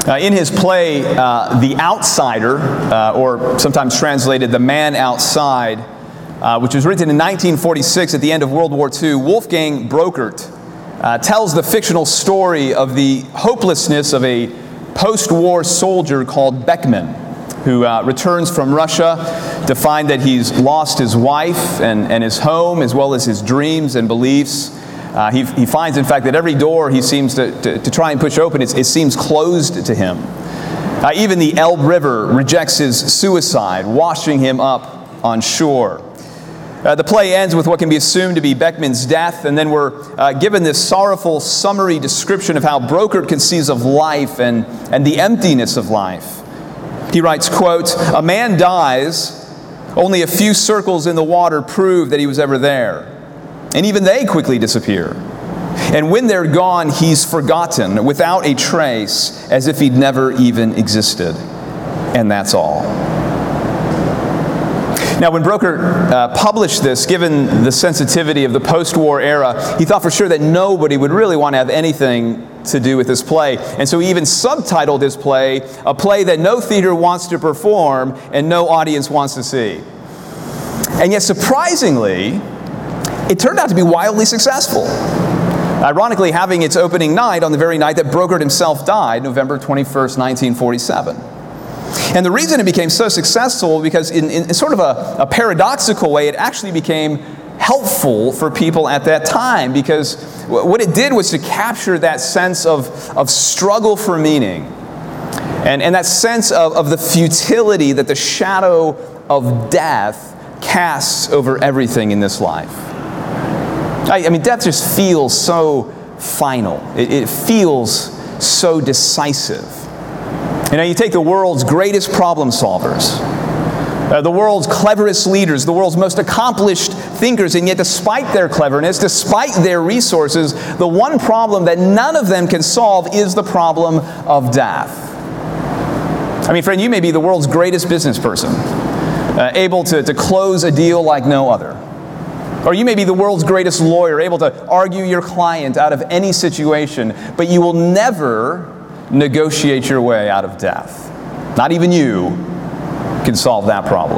In his play, The Outsider, or sometimes translated The Man Outside, which was written in 1946 at the end of World War II, Wolfgang Brokert tells the fictional story of the hopelessness of a post-war soldier called Beckman, who returns from Russia to find that he's lost his wife and his home, as well as his dreams and beliefs. He finds, in fact, that every door he seems to try and push open, it seems closed to him. Even the Elbe River rejects his suicide, washing him up on shore. The play ends with what can be assumed to be Beckman's death, and then we're given this sorrowful summary description of how Brokert conceives of life and the emptiness of life. He writes, quote, "A man dies, only a few circles in the water prove that he was ever there. And even they quickly disappear. And when they're gone, he's forgotten, without a trace, as if he'd never even existed. And that's all." Now, when Brokert published this, given the sensitivity of the post-war era, he thought for sure that nobody would really want to have anything to do with this play. And so he even subtitled his play, "A play that no theater wants to perform and no audience wants to see." And yet, surprisingly, it turned out to be wildly successful. Ironically, having its opening night on the very night that Brokert himself died, November 21st, 1947. And the reason it became so successful, because in sort of a paradoxical way, it actually became helpful for people at that time, because what it did was to capture that sense of struggle for meaning, and that sense of the futility that the shadow of death casts over everything in this life. I mean, death just feels so final. It feels so decisive. You know, you take the world's greatest problem solvers, the world's cleverest leaders, the world's most accomplished thinkers, and yet despite their cleverness, despite their resources, the one problem that none of them can solve is the problem of death. I mean, friend, you may be the world's greatest business person, able to close a deal like no other. Or you may be the world's greatest lawyer, able to argue your client out of any situation, but you will never negotiate your way out of death. Not even you can solve that problem.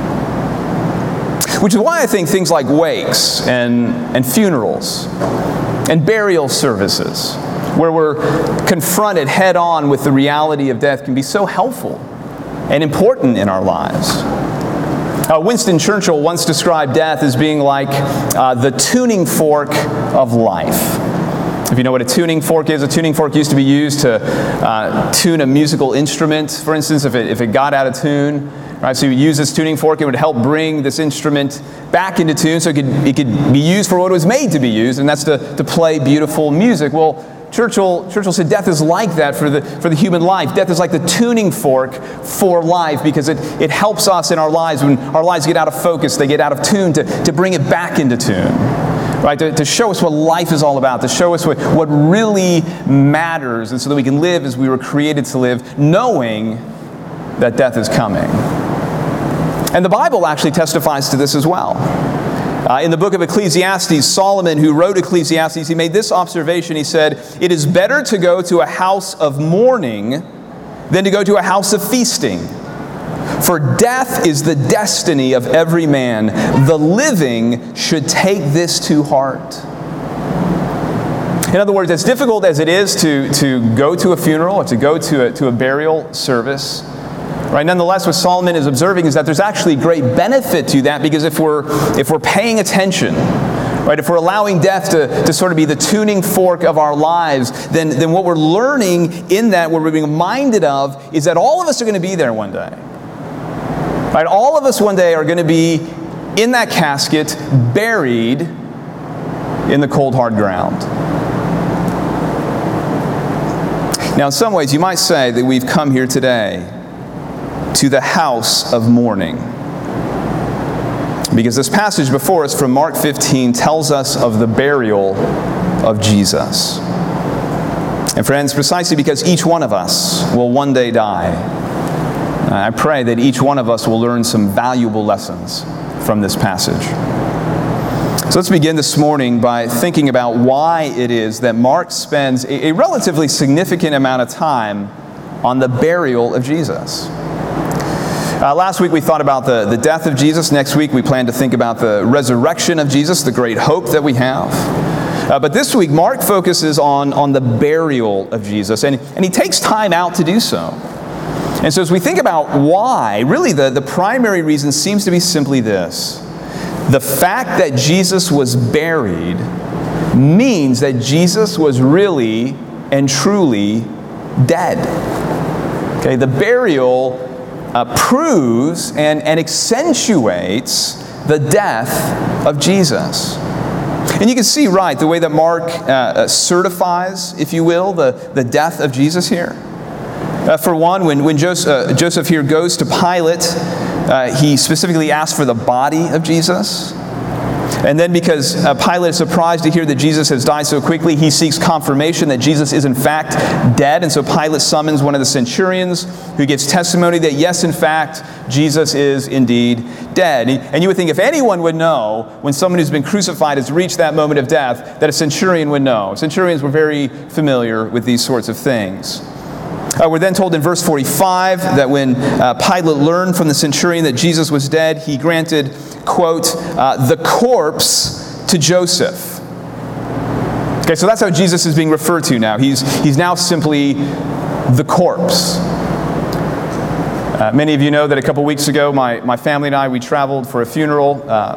Which is why I think things like wakes and funerals and burial services, where we're confronted head on with the reality of death, can be so helpful and important in our lives. Winston Churchill once described death as being like the tuning fork of life. If you know what a tuning fork is, a tuning fork used to be used to tune a musical instrument. For instance, if it got out of tune, right? So you use this tuning fork, it would help bring this instrument back into tune, so it could be used for what it was made to be used, and that's to play beautiful music. Well, Churchill said death is like that for the human life. Death is like the tuning fork for life, because it helps us in our lives when our lives get out of focus, they get out of tune, to bring it back into tune. Right, to show us what life is all about, to show us what really matters, and so that we can live as we were created to live, knowing that death is coming. And the Bible actually testifies to this as well. In the book of Ecclesiastes, Solomon, who wrote Ecclesiastes, he made this observation. He said, "It is better to go to a house of mourning than to go to a house of feasting. For death is the destiny of every man. The living should take this to heart." In other words, as difficult as it is to go to a funeral or to go to a burial service, right? Nonetheless, what Solomon is observing is that there's actually great benefit to that, because if we're paying attention, right, if we're allowing death to sort of be the tuning fork of our lives, then what we're learning in that, what we're being reminded of, is that all of us are going to be there one day. Right? All of us one day are going to be in that casket, buried in the cold, hard ground. Now, in some ways, you might say that we've come here today to the house of mourning, because this passage before us from Mark 15 tells us of the burial of Jesus. And friends, precisely because each one of us will one day die, I pray that each one of us will learn some valuable lessons from this passage. So let's begin this morning by thinking about why it is that Mark spends a relatively significant amount of time on the burial of Jesus. Last week we thought about the death of Jesus. Next week we plan to think about the resurrection of Jesus, the great hope that we have. But this week Mark focuses on the burial of Jesus, and he takes time out to do so. And so as we think about why, really the primary reason seems to be simply this. The fact that Jesus was buried means that Jesus was really and truly dead. Okay, the burial proves and accentuates the death of Jesus. And you can see, right, the way that Mark certifies, if you will, the death of Jesus here. For one, when Joseph here goes to Pilate, he specifically asks for the body of Jesus. And then because Pilate is surprised to hear that Jesus has died so quickly, he seeks confirmation that Jesus is in fact dead. And so Pilate summons one of the centurions who gives testimony that yes, in fact, Jesus is indeed dead. And you would think if anyone would know when someone who's been crucified has reached that moment of death, that a centurion would know. Centurions were very familiar with these sorts of things. We're then told in verse 45 that when Pilate learned from the centurion that Jesus was dead, he granted, quote, the corpse to Joseph. Okay, so that's how Jesus is being referred to now. He's now simply the corpse. Many of you know that a couple weeks ago, my family and I, we traveled for a funeral.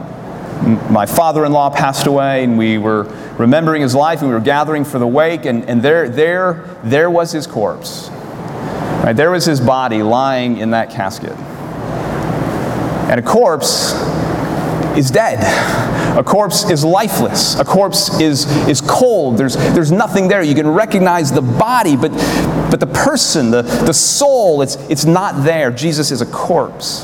My father-in-law passed away, and we were remembering his life, and we were gathering for the wake, and there was his corpse. Right, there was his body lying in that casket. And a corpse is dead. A corpse is lifeless. A corpse is cold. There's nothing there. You can recognize the body, but the person, the soul, it's not there. Jesus is a corpse.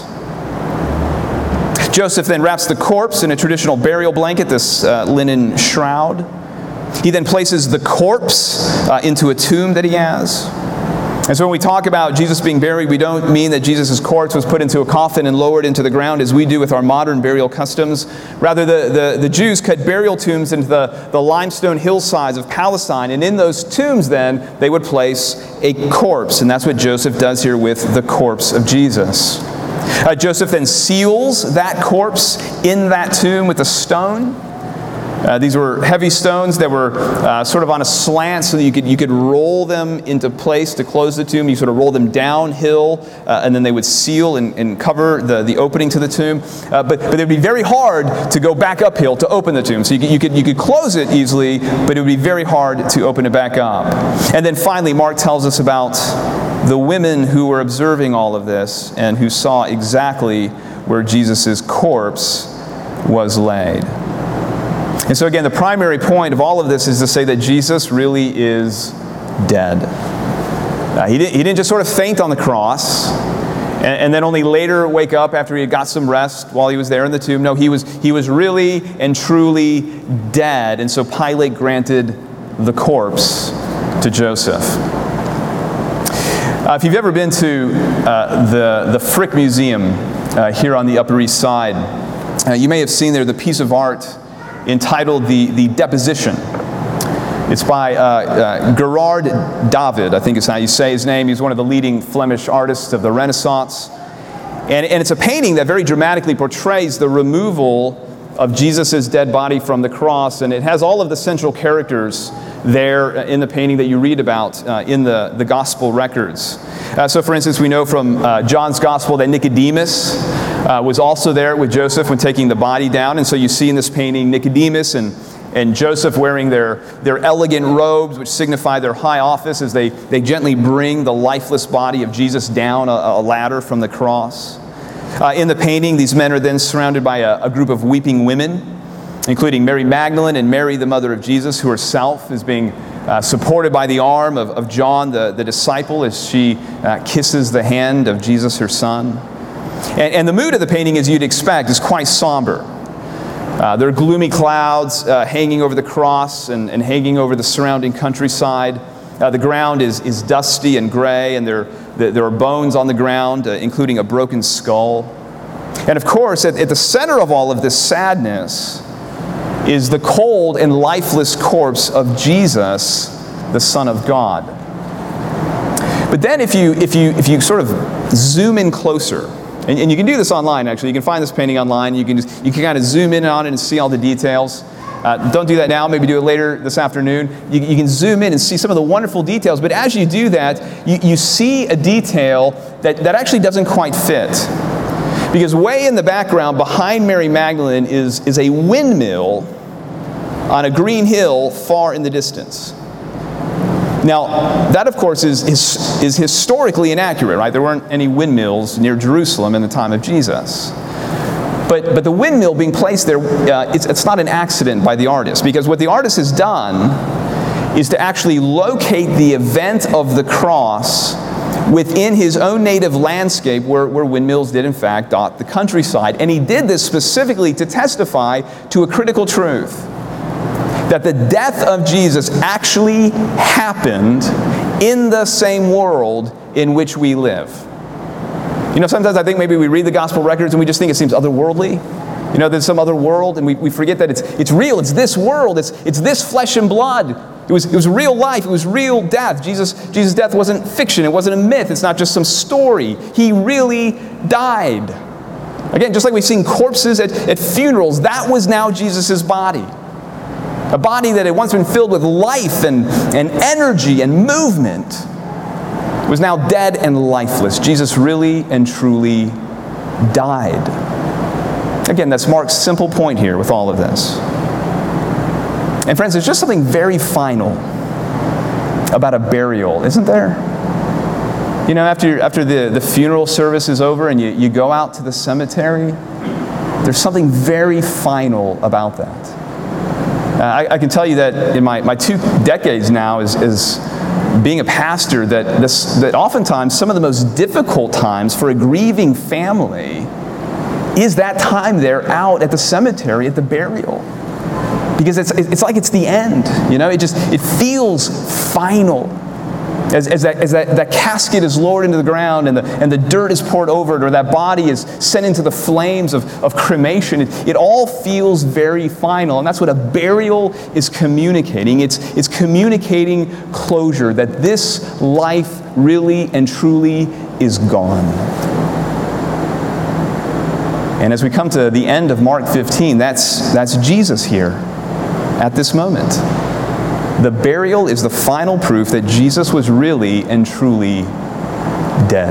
Joseph then wraps the corpse in a traditional burial blanket, this linen shroud. He then places the corpse into a tomb that he has. And so when we talk about Jesus being buried, we don't mean that Jesus' corpse was put into a coffin and lowered into the ground as we do with our modern burial customs. Rather, the Jews cut burial tombs into the limestone hillsides of Palestine, and in those tombs then, they would place a corpse. And that's what Joseph does here with the corpse of Jesus. Joseph then seals that corpse in that tomb with a stone. These were heavy stones that were sort of on a slant so that you could roll them into place to close the tomb. You sort of roll them downhill, and then they would seal and cover the opening to the tomb. But it would be very hard to go back uphill to open the tomb. So you could close it easily, but it would be very hard to open it back up. And then finally, Mark tells us about the women who were observing all of this and who saw exactly where Jesus' corpse was laid. And so again, the primary point of all of this is to say that Jesus really is dead. He didn't just sort of faint on the cross and then only later wake up after he had got some rest while he was there in the tomb. No, he was really and truly dead. And so Pilate granted the corpse to Joseph. If you've ever been to the Frick Museum here on the Upper East Side, you may have seen there the piece of art entitled The Deposition. It's by Gerard David, I think is how you say his name. He's one of the leading Flemish artists of the Renaissance. And it's a painting that very dramatically portrays the removal of Jesus' dead body from the cross. And it has all of the central characters there in the painting that you read about in the gospel records. So for instance, we know from John's gospel that Nicodemus was also there with Joseph when taking the body down. And so you see in this painting Nicodemus and Joseph wearing their elegant robes, which signify their high office, as they gently bring the lifeless body of Jesus down a ladder from the cross. In the painting, these men are then surrounded by a group of weeping women, including Mary Magdalene and Mary, the mother of Jesus, who herself is being supported by the arm of John, the disciple, as she kisses the hand of Jesus, her son. And the mood of the painting, as you'd expect, is quite somber. There are gloomy clouds hanging over the cross and hanging over the surrounding countryside. The ground is dusty and gray, and there are bones on the ground, including a broken skull. And of course, at the center of all of this sadness is the cold and lifeless corpse of Jesus, the Son of God. But But then if you sort of zoom in closer, and you can do this online actually, you can find this painting online, you can kind of zoom in on it and see all the details. Don't do that now, maybe do it later this afternoon. You can zoom in and see some of the wonderful details, but as you do that, you see a detail that actually doesn't quite fit. Because way in the background, behind Mary Magdalene, is a windmill on a green hill far in the distance. Now, that of course is historically inaccurate, right? There weren't any windmills near Jerusalem in the time of Jesus. But the windmill being placed there, it's not an accident by the artist, because what the artist has done is to actually locate the event of the cross within his own native landscape where windmills did in fact dot the countryside. And he did this specifically to testify to a critical truth, that the death of Jesus actually happened in the same world in which we live. You know, sometimes I think maybe we read the gospel records and we just think it seems otherworldly. You know, there's some other world, and we forget that it's real. It's this world. It's this flesh and blood. It was real life. It was real death. Jesus' death wasn't fiction. It wasn't a myth. It's not just some story. He really died. Again, just like we've seen corpses at funerals, that was now Jesus' body. A body that had once been filled with life and energy and movement was now dead and lifeless. Jesus really and truly died. Again, that's Mark's simple point here with all of this. And friends, there's just something very final about a burial, isn't there? You know, after the funeral service is over and you go out to the cemetery, there's something very final about that. I can tell you that in my 2 decades now as being a pastor, that oftentimes some of the most difficult times for a grieving family is that time they're out at the cemetery at the burial. Because it's like it's the end, you know? It feels final. As that casket is lowered into the ground and the dirt is poured over it, or that body is sent into the flames of cremation, it all feels very final. And that's what a burial is communicating. It's communicating closure, that this life really and truly is gone. And as we come to the end of Mark 15, that's Jesus here at this moment. The burial is the final proof that Jesus was really and truly dead.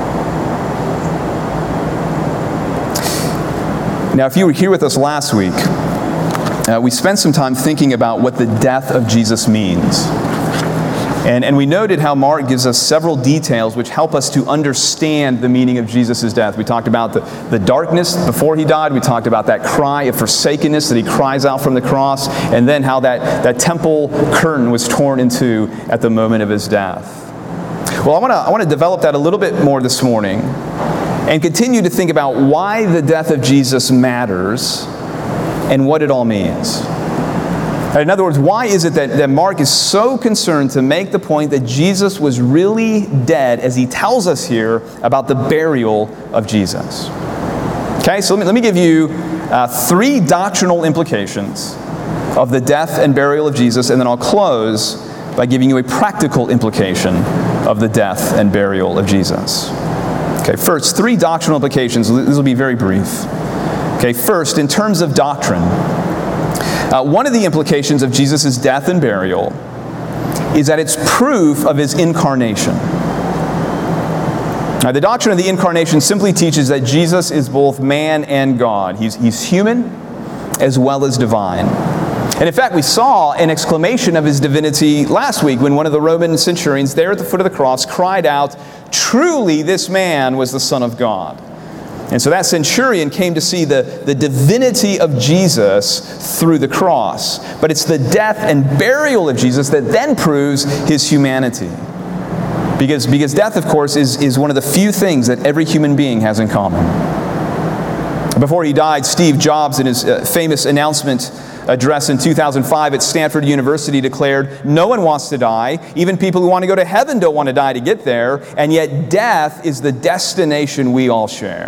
Now, if you were here with us last week, we spent some time thinking about what the death of Jesus means. And we noted how Mark gives us several details which help us to understand the meaning of Jesus' death. We talked about the darkness before he died. We talked about that cry of forsakenness that he cries out from the cross. And then how that temple curtain was torn in two at the moment of his death. Well, I want to develop that a little bit more this morning and continue to think about why the death of Jesus matters and what it all means. In other words, why is it that Mark is so concerned to make the point that Jesus was really dead, as he tells us here about the burial of Jesus? Okay, so let me give you 3 doctrinal implications of the death and burial of Jesus, and then I'll close by giving you a practical implication of the death and burial of Jesus. Okay, first, 3 doctrinal implications. This will be very brief. Okay, first, in terms of doctrine, one of the implications of Jesus' death and burial is that it's proof of his incarnation. Now, the doctrine of the incarnation simply teaches that Jesus is both man and God. He's human as well as divine. And in fact, we saw an exclamation of his divinity last week when one of the Roman centurions there at the foot of the cross cried out, "Truly this man was the Son of God." And so that centurion came to see the divinity of Jesus through the cross. But it's the death and burial of Jesus that then proves his humanity. Because death, of course, is one of the few things that every human being has in common. Before he died, Steve Jobs, in his famous announcement address in 2005 at Stanford University, declared, "No one wants to die. Even people who want to go to heaven don't want to die to get there. And yet death is the destination we all share."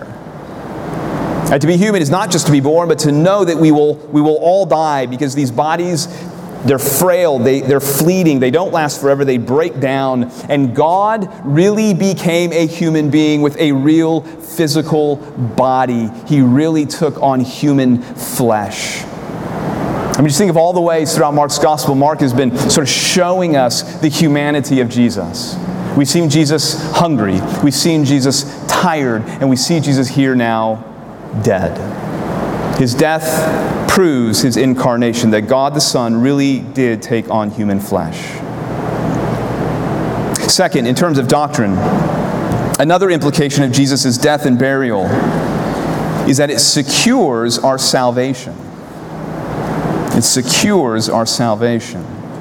And to be human is not just to be born, but to know that we will all die, because these bodies They're frail, they're fleeting, they don't last forever, they break down. And God really became a human being with a real physical body. He really took on human flesh. I mean, just think of all the ways throughout Mark's gospel, Mark has been sort of showing us the humanity of Jesus. We've seen Jesus hungry, we've seen Jesus tired, and we see Jesus here now dead. His death proves his incarnation, that God the Son really did take on human flesh. Second, in terms of doctrine, another implication of Jesus' death and burial is that it secures our salvation. It secures our salvation.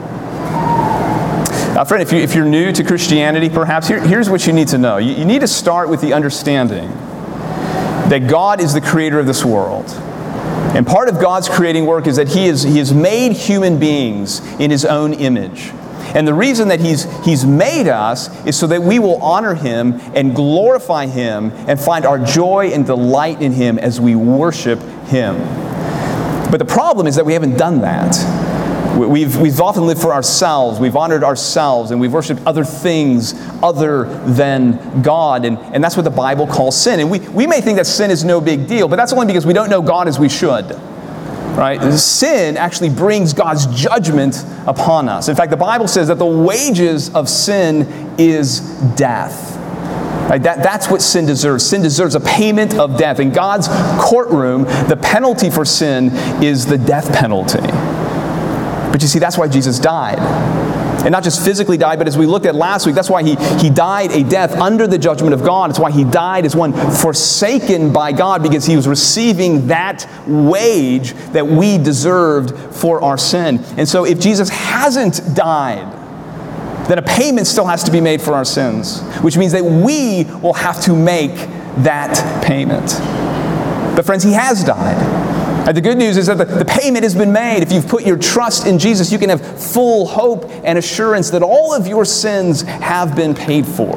Friend, if you're new to Christianity, perhaps, here's what you need to know. You need to start with the understanding that God is the creator of this world. And part of God's creating work is that He has made human beings in His own image. And the reason that He's made us is so that we will honor Him and glorify Him and find our joy and delight in Him as we worship Him. But the problem is that we haven't done that. We've often lived for ourselves, we've honored ourselves, and we've worshiped other things other than God. And that's what the Bible calls sin. And we may think that sin is no big deal, but that's only because we don't know God as we should. Right? Sin actually brings God's judgment upon us. In fact, the Bible says that the wages of sin is death. Right? That's what sin deserves. Sin deserves a payment of death. In God's courtroom, the penalty for sin is the death penalty. But you see, that's why Jesus died. And not just physically died, but as we looked at last week, that's why he died a death under the judgment of God. It's why He died as one forsaken by God, because He was receiving that wage that we deserved for our sin. And so if Jesus hasn't died, then a payment still has to be made for our sins, which means that we will have to make that payment. But friends, He has died. And the good news is that the payment has been made. If you've put your trust in Jesus, you can have full hope and assurance that all of your sins have been paid for.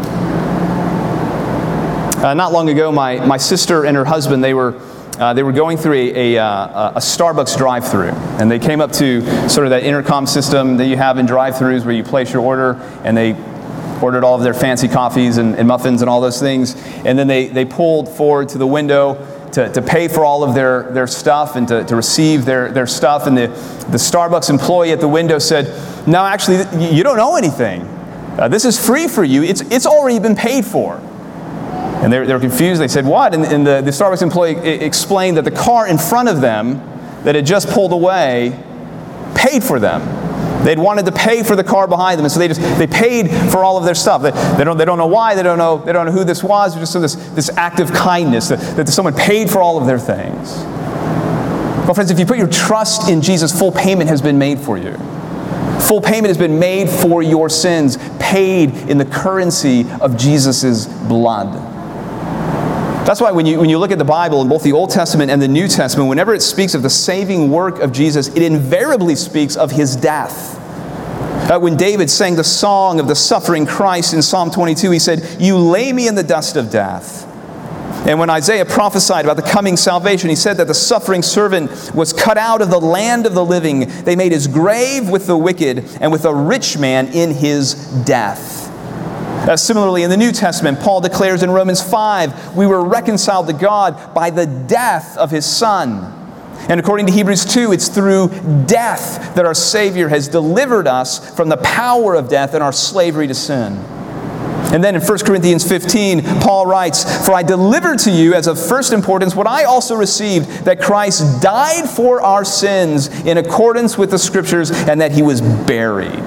Not long ago, my sister and her husband, they were going through a Starbucks drive-thru, and they came up to sort of that intercom system that you have in drive-thrus where you place your order, and they ordered all of their fancy coffees and muffins and all those things, and then they pulled forward to the window to pay for all of their stuff and to receive their stuff. And the Starbucks employee at the window said, "No, actually, you don't owe anything. This is free for you. It's already been paid for." And they were confused. They said, "What?" And the Starbucks employee explained that the car in front of them that had just pulled away paid for them. They'd wanted to pay for the car behind them, and so they paid for all of their stuff. They don't know why. They don't know who this was. Just this act of kindness that someone paid for all of their things. Well, friends, if you put your trust in Jesus, full payment has been made for you. Full payment has been made for your sins, paid in the currency of Jesus' blood. That's why when you look at the Bible, in both the Old Testament and the New Testament, whenever it speaks of the saving work of Jesus, it invariably speaks of His death. When David sang the song of the suffering Christ in Psalm 22, he said, "You lay me in the dust of death." And when Isaiah prophesied about the coming salvation, he said that the suffering servant was cut out of the land of the living. They made his grave with the wicked and with a rich man in his death. Similarly, in the New Testament, Paul declares in Romans 5, we were reconciled to God by the death of His Son. And according to Hebrews 2, it's through death that our Savior has delivered us from the power of death and our slavery to sin. And then in 1 Corinthians 15, Paul writes, "For I delivered to you as of first importance what I also received, that Christ died for our sins in accordance with the Scriptures, and that He was buried."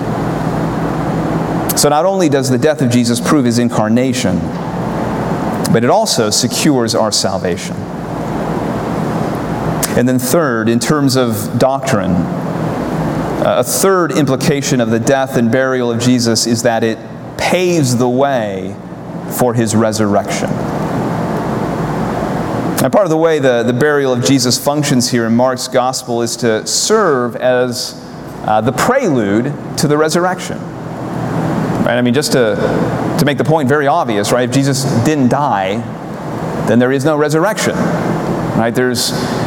So not only does the death of Jesus prove His incarnation, but it also secures our salvation. And then third, in terms of doctrine, a third implication of the death and burial of Jesus is that it paves the way for His resurrection. And part of the way the burial of Jesus functions here in Mark's Gospel is to serve as the prelude to the resurrection. Right? I mean, just to make the point very obvious, right? If Jesus didn't die, then there is no resurrection. Right? There's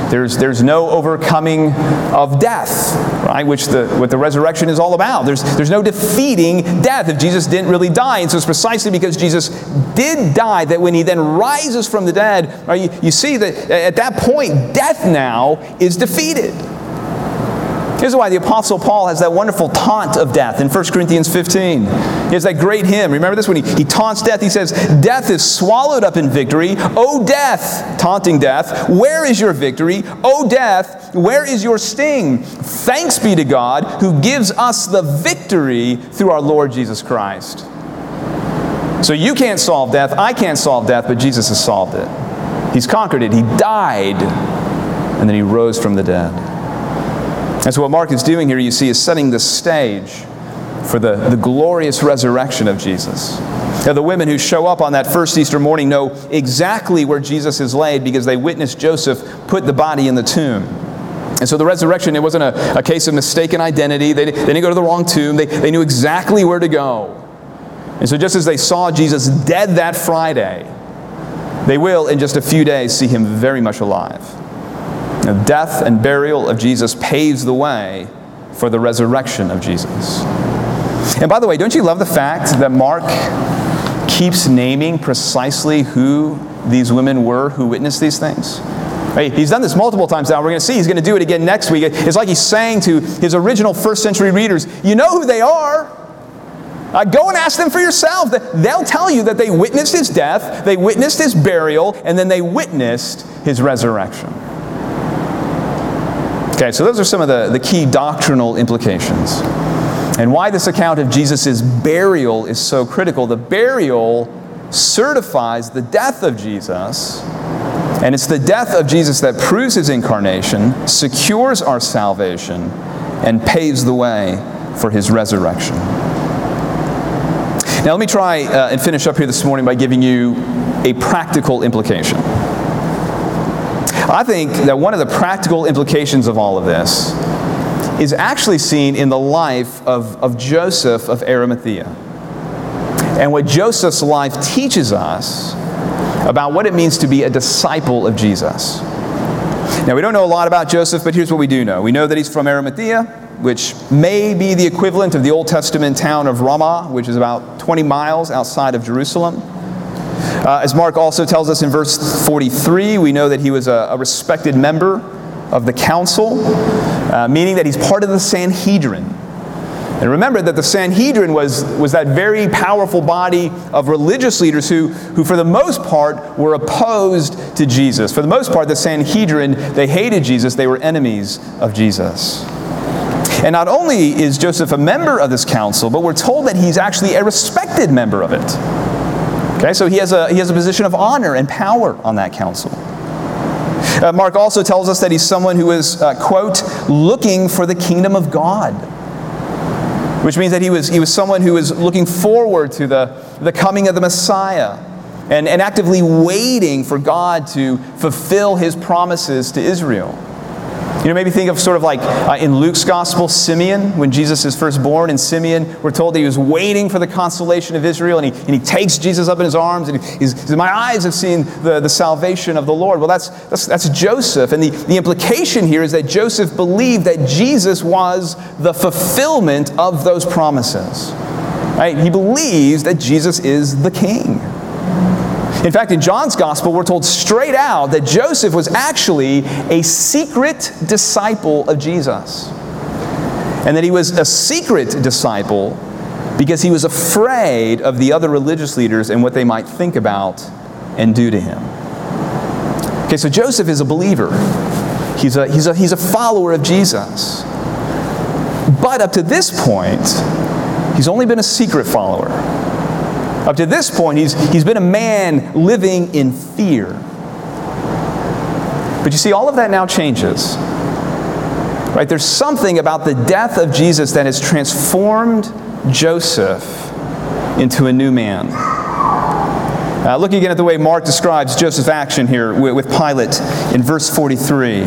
There's no overcoming of death, right? What the resurrection is all about. There's no defeating death if Jesus didn't really die. And so it's precisely because Jesus did die that when he then rises from the dead, right, you see that at that point, death now is defeated. Here's why the Apostle Paul has that wonderful taunt of death in 1 Corinthians 15. He has that great hymn. Remember this? When he taunts death, he says, "Death is swallowed up in victory. O death," taunting death, "where is your victory? O death, where is your sting? Thanks be to God who gives us the victory through our Lord Jesus Christ." So you can't solve death, I can't solve death, but Jesus has solved it. He's conquered it. He died, and then he rose from the dead. And so what Mark is doing here, you see, is setting the stage for the glorious resurrection of Jesus. Now, the women who show up on that first Easter morning know exactly where Jesus is laid because they witnessed Joseph put the body in the tomb. And so the resurrection, it wasn't a case of mistaken identity. They didn't go to the wrong tomb. They knew exactly where to go. And so just as they saw Jesus dead that Friday, they will, in just a few days, see him very much alive. The death and burial of Jesus paves the way for the resurrection of Jesus. And by the way, don't you love the fact that Mark keeps naming precisely who these women were who witnessed these things? Right? He's done this multiple times now. We're going to see he's going to do it again next week. It's like he's saying to his original first century readers, you know who they are. Go and ask them for yourself. They'll tell you that they witnessed his death, they witnessed his burial, and then they witnessed his resurrection. Okay, so those are some of the key doctrinal implications. And why this account of Jesus' burial is so critical. The burial certifies the death of Jesus, and it's the death of Jesus that proves his incarnation, secures our salvation, and paves the way for his resurrection. Now let me try and finish up here this morning by giving you a practical implication. I think that one of the practical implications of all of this is actually seen in the life of Joseph of Arimathea. And what Joseph's life teaches us about what it means to be a disciple of Jesus. Now we don't know a lot about Joseph, but here's what we do know. We know that he's from Arimathea, which may be the equivalent of the Old Testament town of Ramah, which is about 20 miles outside of Jerusalem. As Mark also tells us in verse 43, we know that he was a respected member of the council, meaning that he's part of the Sanhedrin. And remember that the Sanhedrin was that very powerful body of religious leaders who for the most part were opposed to Jesus. For the most part, the Sanhedrin, they hated Jesus. They were enemies of Jesus. And not only is Joseph a member of this council, but we're told that he's actually a respected member of it. Okay, so he has a position of honor and power on that council. Mark also tells us that he's someone who is, quote, looking for the kingdom of God. Which means that he was someone who was looking forward to the coming of the Messiah and actively waiting for God to fulfill his promises to Israel. You know, maybe think of sort of like in Luke's gospel, Simeon, when Jesus is first born, and Simeon, we're told that he was waiting for the consolation of Israel, and he takes Jesus up in his arms, and he says, my eyes have seen the salvation of the Lord. Well, that's Joseph, and the implication here is that Joseph believed that Jesus was the fulfillment of those promises. Right? He believes that Jesus is the king. In fact, in John's gospel, we're told straight out that Joseph was actually a secret disciple of Jesus. And that he was a secret disciple because he was afraid of the other religious leaders and what they might think about and do to him. Okay, so Joseph is a believer. He's a follower of Jesus. But up to this point, he's only been a secret follower. Up to this point, he's been a man living in fear. But you see, all of that now changes. Right? There's something about the death of Jesus that has transformed Joseph into a new man. Look again at the way Mark describes Joseph's action here with Pilate in verse 43.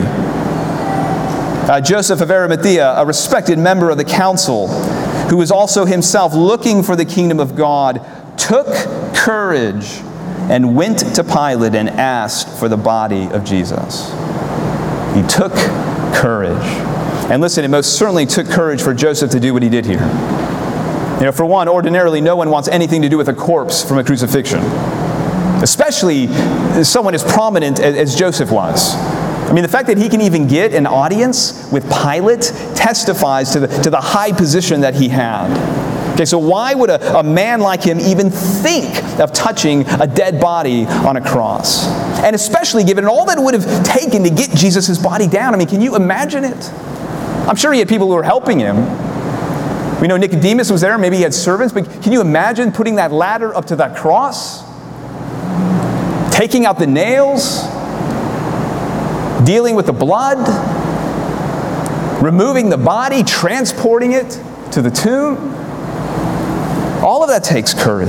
Joseph of Arimathea, a respected member of the council, who was also himself looking for the kingdom of God, took courage and went to Pilate and asked for the body of Jesus. He took courage. And listen, it most certainly took courage for Joseph to do what he did here. For one, ordinarily no one wants anything to do with a corpse from a crucifixion, especially someone as prominent as Joseph was. The fact that he can even get an audience with Pilate testifies to the high position that he had. Okay, so why would a man like him even think of touching a dead body on a cross? And especially given all that it would have taken to get Jesus' body down. Can you imagine it? I'm sure he had people who were helping him. We know Nicodemus was there, maybe he had servants, but can you imagine putting that ladder up to that cross? Taking out the nails? Dealing with the blood? Removing the body? Transporting it to the tomb? All of that takes courage.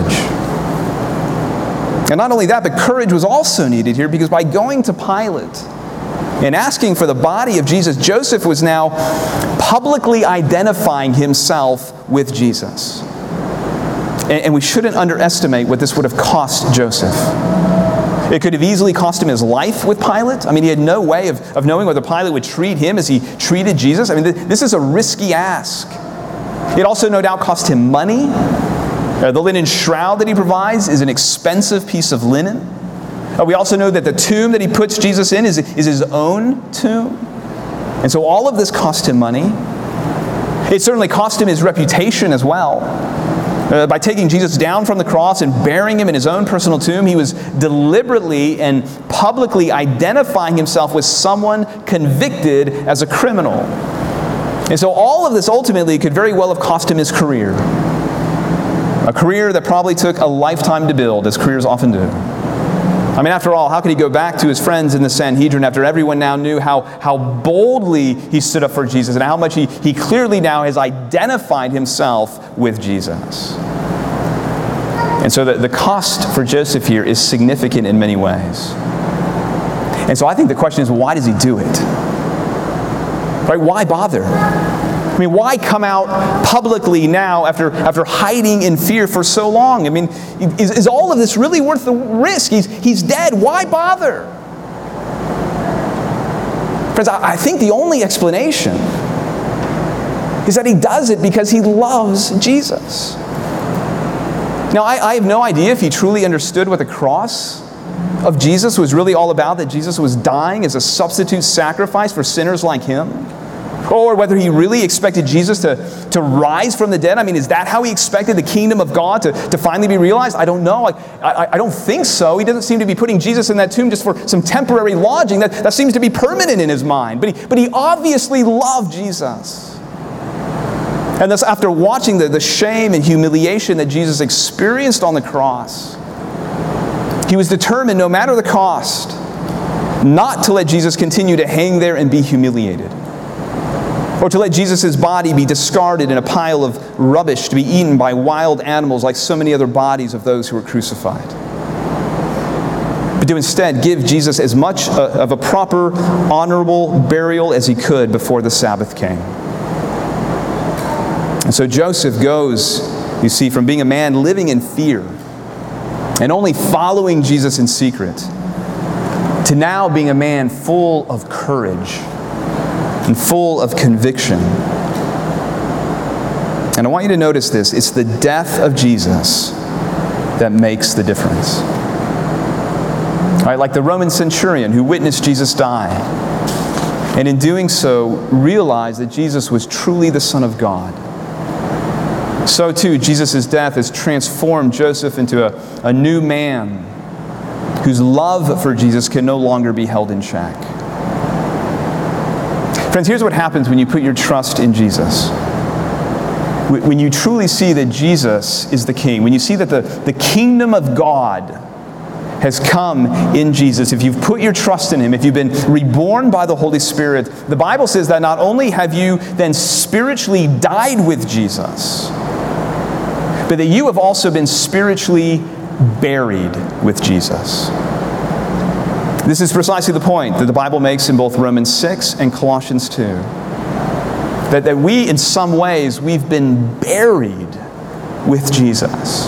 And not only that, but courage was also needed here because by going to Pilate and asking for the body of Jesus, Joseph was now publicly identifying himself with Jesus. And we shouldn't underestimate what this would have cost Joseph. It could have easily cost him his life with Pilate. He had no way of knowing whether Pilate would treat him as he treated Jesus. This is a risky ask. It also no doubt cost him money. The linen shroud that he provides is an expensive piece of linen. We also know that the tomb that he puts Jesus in is his own tomb. And so all of this cost him money. It certainly cost him his reputation as well. By taking Jesus down from the cross and burying him in his own personal tomb, he was deliberately and publicly identifying himself with someone convicted as a criminal. And so all of this ultimately could very well have cost him his career. A career that probably took a lifetime to build, as careers often do. After all, how could he go back to his friends in the Sanhedrin after everyone now knew how boldly he stood up for Jesus and how much he clearly now has identified himself with Jesus? And so the cost for Joseph here is significant in many ways. And so I think the question is, why does he do it? Right? Why bother? Why come out publicly now after hiding in fear for so long? Is all of this really worth the risk? He's dead. Why bother? Friends, I think the only explanation is that he does it because he loves Jesus. Now, I have no idea if he truly understood what the cross of Jesus was really all about, that Jesus was dying as a substitute sacrifice for sinners like him. Or whether he really expected Jesus to rise from the dead. Is that how he expected the kingdom of God to finally be realized? I don't know. I don't think so. He doesn't seem to be putting Jesus in that tomb just for some temporary lodging. That seems to be permanent in his mind. But he obviously loved Jesus. And thus, after watching the shame and humiliation that Jesus experienced on the cross, he was determined, no matter the cost, not to let Jesus continue to hang there and be humiliated, or to let Jesus' body be discarded in a pile of rubbish to be eaten by wild animals like so many other bodies of those who were crucified. But to instead give Jesus as much of a proper, honorable burial as he could before the Sabbath came. And so Joseph goes, you see, from being a man living in fear and only following Jesus in secret to now being a man full of courage and full of conviction. And I want you to notice this. It's the death of Jesus that makes the difference. Right? Like the Roman centurion who witnessed Jesus die, and in doing so realized that Jesus was truly the Son of God. So too, Jesus' death has transformed Joseph into a new man whose love for Jesus can no longer be held in check. Friends, here's what happens when you put your trust in Jesus. When you truly see that Jesus is the King, when you see that the kingdom of God has come in Jesus, if you've put your trust in Him, if you've been reborn by the Holy Spirit, the Bible says that not only have you then spiritually died with Jesus, but that you have also been spiritually buried with Jesus. This is precisely the point that the Bible makes in both Romans 6 and Colossians 2. That we, in some ways, we've been buried with Jesus.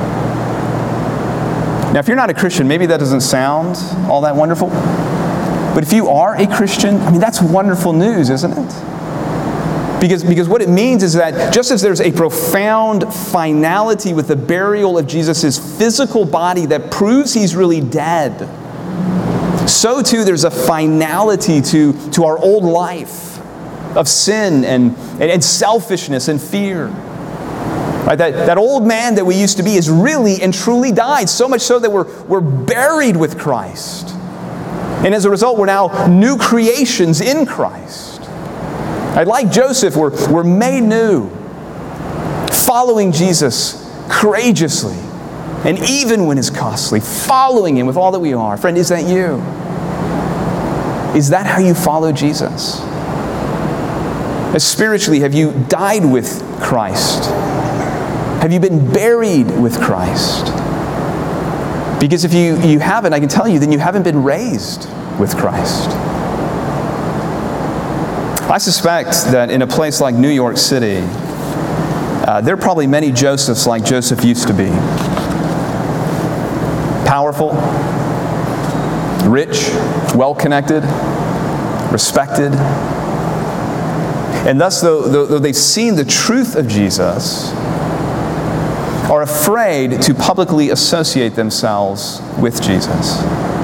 Now, if you're not a Christian, maybe that doesn't sound all that wonderful. But if you are a Christian, I mean, that's wonderful news, isn't it? Because what it means is that just as there's a profound finality with the burial of Jesus' physical body that proves he's really dead, so too there's a finality to our old life of sin and selfishness and fear. Right? That old man that we used to be is really and truly died, so much so that we're buried with Christ. And as a result, we're now new creations in Christ. Right? Like Joseph, we're made new, following Jesus courageously, and even when it's costly, following Him with all that we are. Friend, is that you? Is that how you follow Jesus? Spiritually, have you died with Christ? Have you been buried with Christ? Because if you haven't, I can tell you, then you haven't been raised with Christ. I suspect that in a place like New York City, there are probably many Josephs like Joseph used to be. Powerful, rich, well-connected, respected. And thus, though they've seen the truth of Jesus, are afraid to publicly associate themselves with Jesus.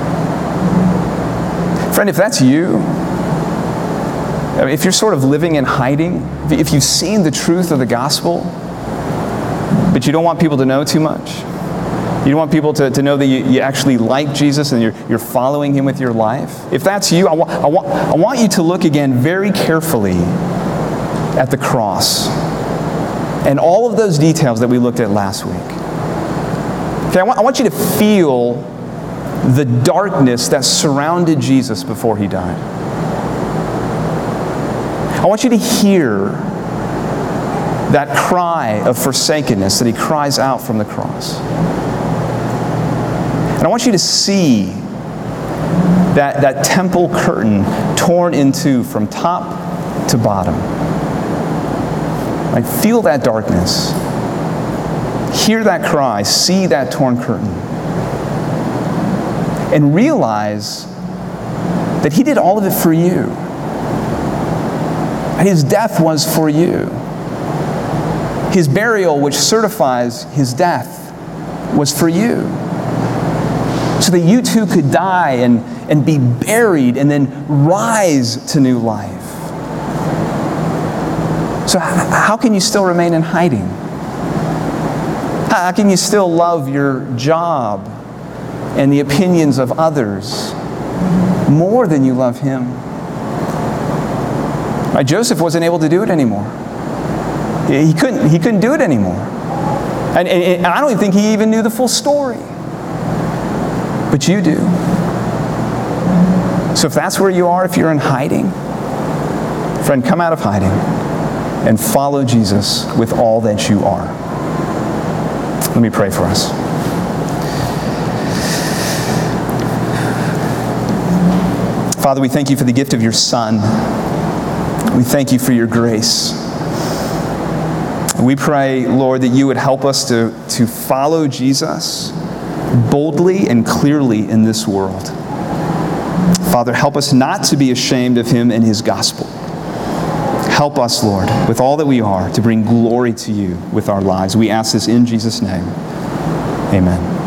Friend, if that's you, I mean, if you're sort of living in hiding, if you've seen the truth of the gospel, but you don't want people to know too much, you don't want people to know that you actually like Jesus and you're following Him with your life, if that's you, I want you to look again very carefully at the cross and all of those details that we looked at last week. Okay, I want you to feel the darkness that surrounded Jesus before He died. I want you to hear that cry of forsakenness that He cries out from the cross. And I want you to see that temple curtain torn in two from top to bottom. Like, feel that darkness. Hear that cry. See that torn curtain. And realize that He did all of it for you. His death was for you. His burial, which certifies His death, was for you. So that you too could die and be buried and then rise to new life. So how can you still remain in hiding? How can you still love your job and the opinions of others more than you love Him? Right? Joseph wasn't able to do it anymore. He couldn't do it anymore. And I don't even think he even knew the full story. But you do. So if that's where you are, if you're in hiding, friend, come out of hiding and follow Jesus with all that you are. Let me pray for us. Father, we thank You for the gift of Your Son. We thank You for Your grace. We pray, Lord, that You would help us to follow Jesus boldly and clearly in this world. Father, help us not to be ashamed of Him and His gospel. Help us, Lord, with all that we are, to bring glory to You with our lives. We ask this in Jesus' name. Amen.